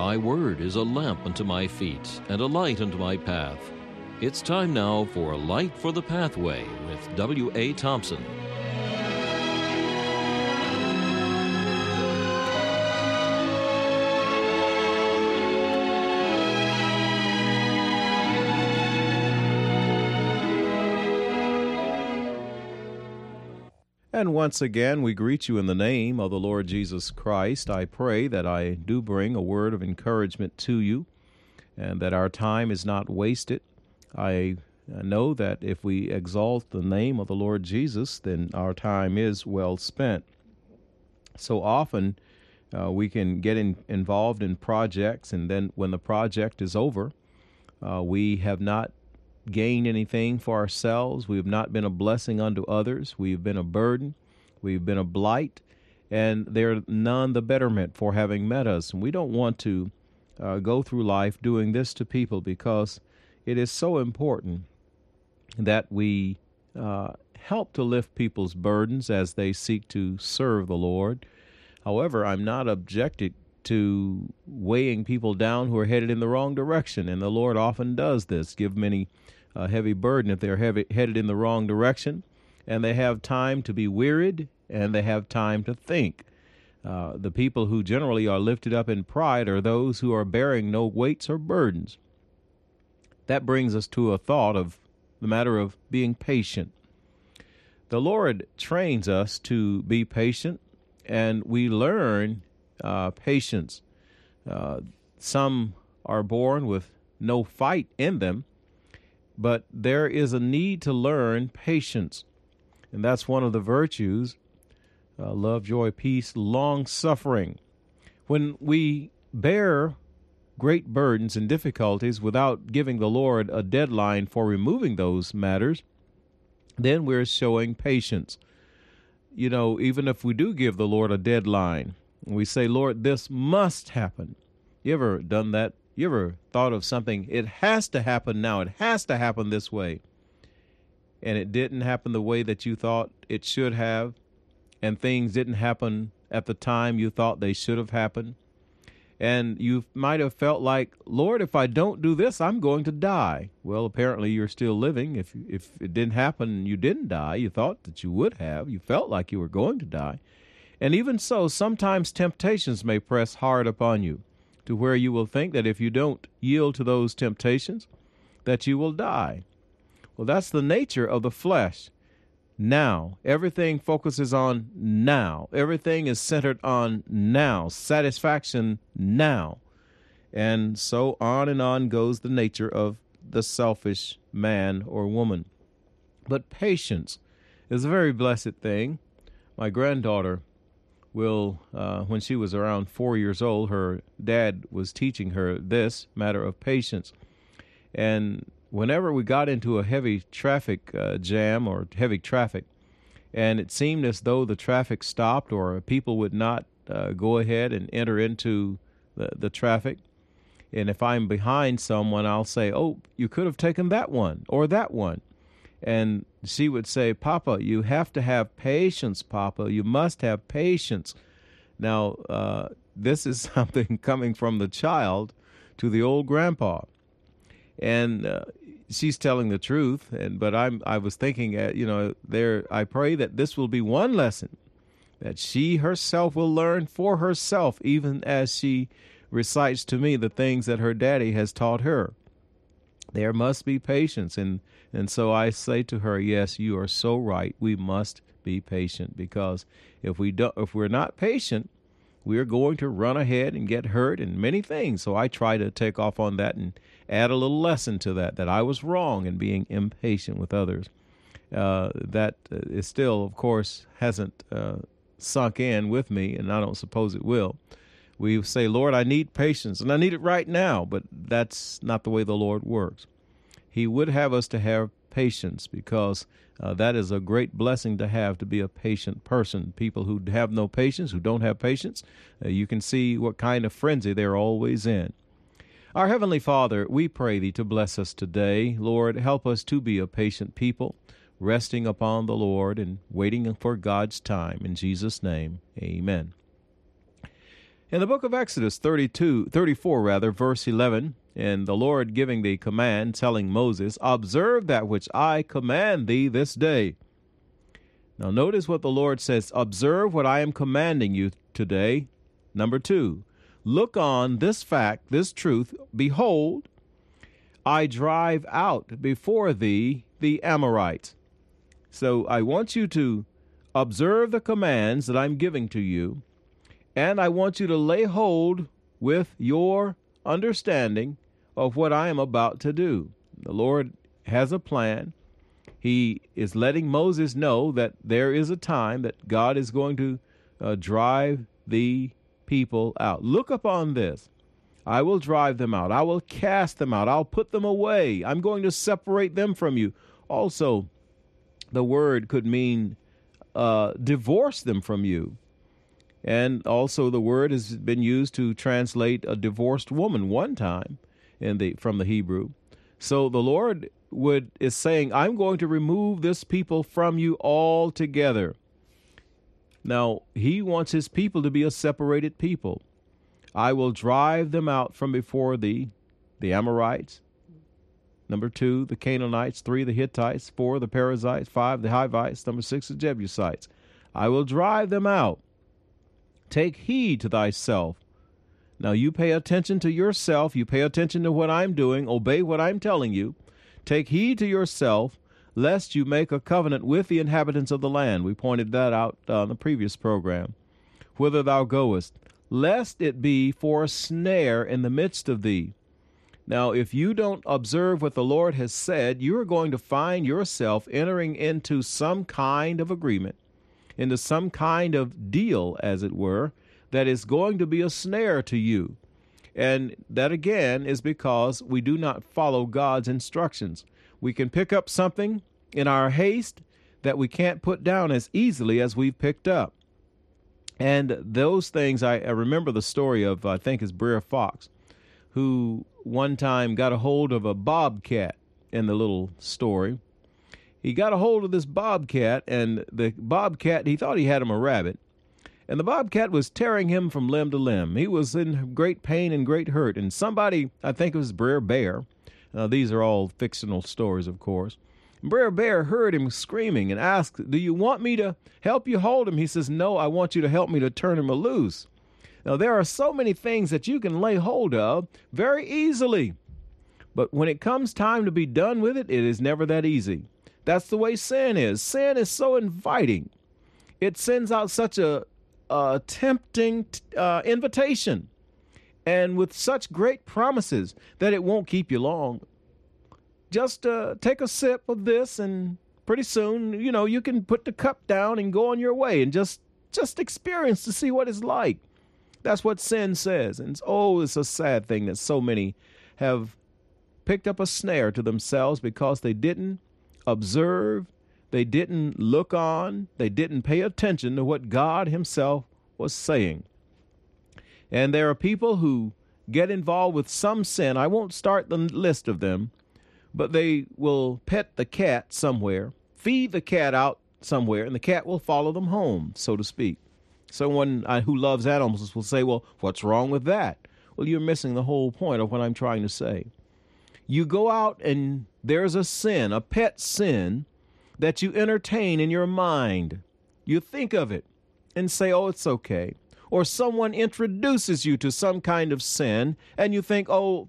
Thy word is a lamp unto my feet and a light unto my path. It's time now for Light for the Pathway with W.A. Thompson. And once again, we greet you in the name of the Lord Jesus Christ. I pray that I do bring a word of encouragement to you and that our time is not wasted. I know that if we exalt the name of the Lord Jesus, then our time is well spent. So often we can get involved in projects, and then when the project is over, we have not gained anything for ourselves. We have not been a blessing unto others. We have been a burden. We've been a blight, and they're none the betterment for having met us. And we don't want to go through life doing this to people, because it is so important that we help to lift people's burdens as they seek to serve the Lord. However, I'm not objected to weighing people down who are headed in the wrong direction, and the Lord often does this, give many a heavy burden if they're headed in the wrong direction, and they have time to be wearied, and they have time to think. The people who generally are lifted up in pride are those who are bearing no weights or burdens. That brings us to a thought of the matter of being patient. The Lord trains us to be patient, and we learn patience. Some are born with no fight in them, but there is a need to learn patience. And that's one of the virtues, love, joy, peace, long-suffering. When we bear great burdens and difficulties without giving the Lord a deadline for removing those matters, then we're showing patience. You know, even if we do give the Lord a deadline, we say, Lord, this must happen. You ever done that? You ever thought of something, it has to happen now, it has to happen this way, and it didn't happen the way that you thought it should have, and things didn't happen at the time you thought they should have happened, and you might have felt like, Lord, if I don't do this, I'm going to die. Well, apparently you're still living. If it didn't happen, you didn't die. You thought that you would have. You felt like you were going to die. And even so, sometimes temptations may press hard upon you, to where you will think that if you don't yield to those temptations, that you will die. Well, that's the nature of the flesh. Now, everything focuses on now. Everything is centered on now, satisfaction now. And so on goes the nature of the selfish man or woman. But patience is a very blessed thing. My granddaughter will, when she was around 4 years old, her dad was teaching her this matter of patience. And whenever we got into a heavy traffic jam or heavy traffic, and it seemed as though the traffic stopped or people would not go ahead and enter into the traffic, and if I'm behind someone, I'll say, oh, you could have taken that one or that one. And she would say, Papa, you have to have patience, Papa. You must have patience. Now, this is something coming from the child to the old grandpa. And she's telling the truth. But I was thinking, I pray that this will be one lesson that she herself will learn for herself, even as she recites to me the things that her daddy has taught her. There must be patience. And so I say to her, yes, you are so right. We must be patient, because if we're not patient, we're going to run ahead and get hurt and many things. So I try to take off on that and add a little lesson to that I was wrong in being impatient with others. That is still, of course, hasn't sunk in with me, and I don't suppose it will. We say, Lord, I need patience, and I need it right now, but that's not the way the Lord works. He would have us to have patience, because that is a great blessing to be a patient person. People who have no patience, who don't have patience, you can see what kind of frenzy they're always in. Our Heavenly Father, we pray Thee to bless us today. Lord, help us to be a patient people, resting upon the Lord and waiting for God's time. In Jesus' name, amen. In the book of Exodus 34, verse 11, and the Lord giving the command, telling Moses, observe that which I command thee this day. Now notice what the Lord says, observe what I am commanding you today. Number 2, look on this fact, this truth, behold, I drive out before thee the Amorites. So I want you to observe the commands that I'm giving to you, and I want you to lay hold with your understanding of what I am about to do. The Lord has a plan. He is letting Moses know that there is a time that God is going to drive the people out. Look upon this. I will drive them out. I will cast them out. I'll put them away. I'm going to separate them from you. Also, the word could mean divorce them from you. And also the word has been used to translate a divorced woman one time from the Hebrew. So the Lord is saying, I'm going to remove this people from you altogether. Now, he wants his people to be a separated people. I will drive them out from before thee, the Amorites. Number 2, the Canaanites. 3, the Hittites. 4, the Perizzites. 5, the Hivites. Number 6, the Jebusites. I will drive them out. Take heed to thyself. Now you pay attention to yourself. You pay attention to what I'm doing. Obey what I'm telling you. Take heed to yourself, lest you make a covenant with the inhabitants of the land. We pointed that out on the previous program. Whither thou goest, lest it be for a snare in the midst of thee. Now, if you don't observe what the Lord has said, you are going to find yourself entering into some kind of agreement, into some kind of deal, as it were, that is going to be a snare to you. And that, again, is because we do not follow God's instructions. We can pick up something in our haste that we can't put down as easily as we've picked up. And those things, I remember the story of, I think it's Brer Fox, who one time got a hold of a bobcat in the little story. He got a hold of this bobcat, and the bobcat, he thought he had him a rabbit, and the bobcat was tearing him from limb to limb. He was in great pain and great hurt, and somebody, I think it was Brer Bear, these are all fictional stories, of course, Brer Bear heard him screaming and asked, do you want me to help you hold him? He says, no, I want you to help me to turn him loose. Now, there are so many things that you can lay hold of very easily, but when it comes time to be done with it, it is never that easy. That's the way sin is. Sin is so inviting. It sends out such a tempting invitation, and with such great promises that it won't keep you long. Just take a sip of this, and pretty soon, you can put the cup down and go on your way and just experience to see what it's like. That's what sin says. And it's a sad thing that so many have picked up a snare to themselves because they didn't observe, they didn't look on, they didn't pay attention to what God himself was saying. And there are people who get involved with some sin. I won't start the list of them, but they will pet the cat somewhere, feed the cat out somewhere, and the cat will follow them home, so to speak. Someone who loves animals will say, well, what's wrong with that? Well, you're missing the whole point of what I'm trying to say. You go out and there's a sin, a pet sin, that you entertain in your mind. You think of it and say, oh, it's okay. Or someone introduces you to some kind of sin and you think, no,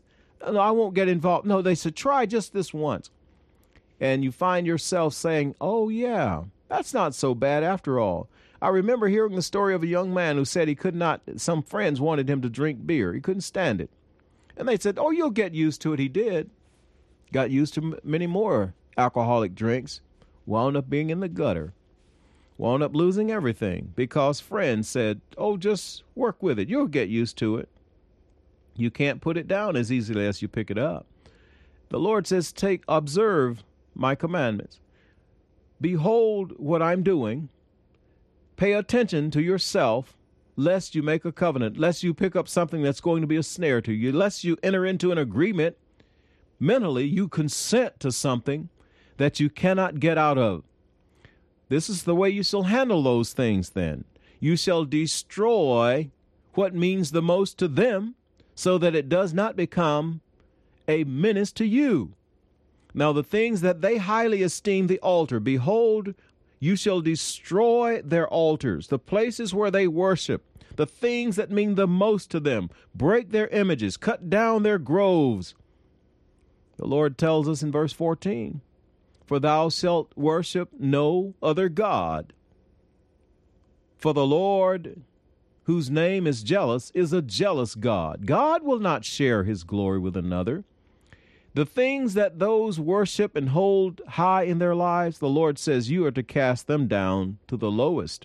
I won't get involved. No, they said, try just this once. And you find yourself saying, oh, yeah, that's not so bad after all. I remember hearing the story of a young man who said he could not, some friends wanted him to drink beer. He couldn't stand it. And they said, oh, you'll get used to it. He did. Got used to many more alcoholic drinks. Wound up being in the gutter. Wound up losing everything because friends said, oh, just work with it. You'll get used to it. You can't put it down as easily as you pick it up. The Lord says, observe my commandments. Behold what I'm doing. Pay attention to yourself, lest you make a covenant, lest you pick up something that's going to be a snare to you, lest you enter into an agreement. Mentally, you consent to something that you cannot get out of. This is the way you shall handle those things then. You shall destroy what means the most to them, so that it does not become a menace to you. Now the things that they highly esteem the altar, behold, you shall destroy their altars, the places where they worship, the things that mean the most to them. Break their images, cut down their groves. The Lord tells us in verse 14, for thou shalt worship no other God. For the Lord, whose name is jealous, is a jealous God. God will not share his glory with another. The things that those worship and hold high in their lives, the Lord says you are to cast them down to the lowest.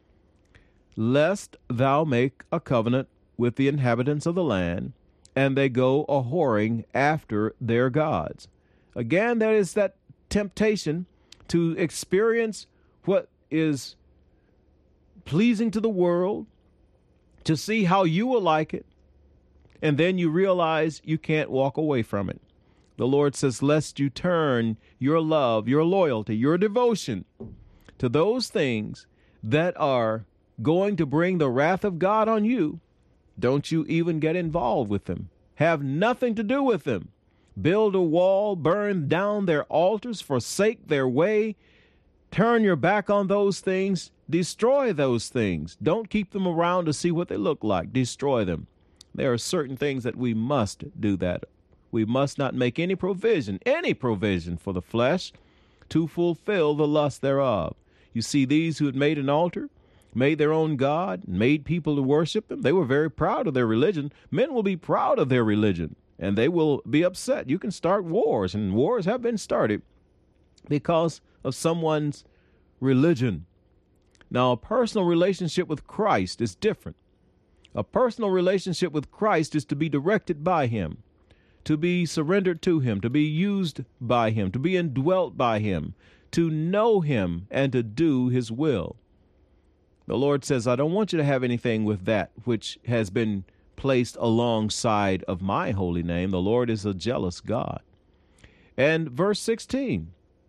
Lest thou make a covenant with the inhabitants of the land, and they go a-whoring after their gods. Again, there is that temptation to experience what is pleasing to the world, to see how you will like it, and then you realize you can't walk away from it. The Lord says, lest you turn your love, your loyalty, your devotion to those things that are going to bring the wrath of God on you, don't you even get involved with them. Have nothing to do with them. Build a wall, burn down their altars, forsake their way, turn your back on those things, destroy those things. Don't keep them around to see what they look like. Destroy them. There are certain things that we must do that. We must not make any provision for the flesh to fulfill the lust thereof. You see, these who had made an altar, made their own God, made people to worship them, they were very proud of their religion. Men will be proud of their religion, and they will be upset. You can start wars, and wars have been started because of someone's religion. Now, a personal relationship with Christ is different. A personal relationship with Christ is to be directed by him, to be surrendered to him, to be used by him, to be indwelt by him, to know him and to do his will. The Lord says, I don't want you to have anything with that which has been placed alongside of my holy name. The Lord is a jealous God. And verse 15,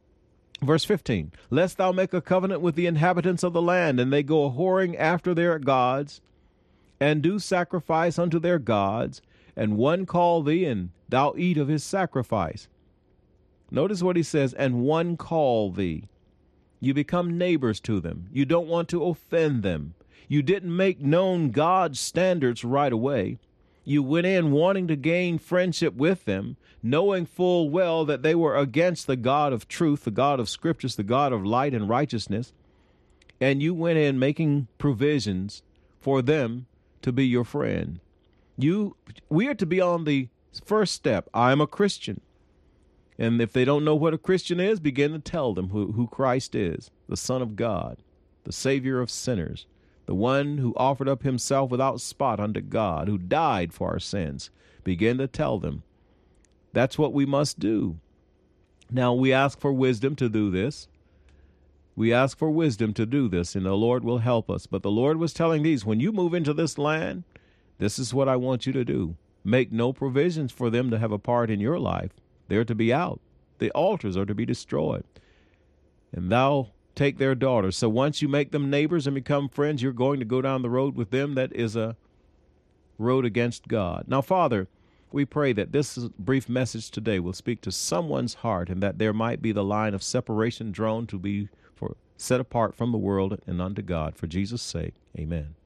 lest thou make a covenant with the inhabitants of the land, and they go a-whoring after their gods, and do sacrifice unto their gods, and one call thee, and thou eat of his sacrifice. Notice what he says, and one call thee. You become neighbors to them. You don't want to offend them. You didn't make known God's standards right away. You went in wanting to gain friendship with them, knowing full well that they were against the God of truth, the God of scriptures, the God of light and righteousness. And you went in making provisions for them to be your friend. We are to be on the first step. I'm a Christian. And if they don't know what a Christian is, begin to tell them who Christ is, the Son of God, the Savior of sinners, the one who offered up himself without spot unto God, who died for our sins. Begin to tell them. That's what we must do. Now, we ask for wisdom to do this. We ask for wisdom to do this, and the Lord will help us. But the Lord was telling these, when you move into this land, this is what I want you to do. Make no provisions for them to have a part in your life. They're to be out. The altars are to be destroyed. And thou take their daughters. So once you make them neighbors and become friends, you're going to go down the road with them that is a road against God. Now, Father, we pray that this brief message today will speak to someone's heart, and that there might be the line of separation drawn to be set apart from the world and unto God. For Jesus' sake, amen.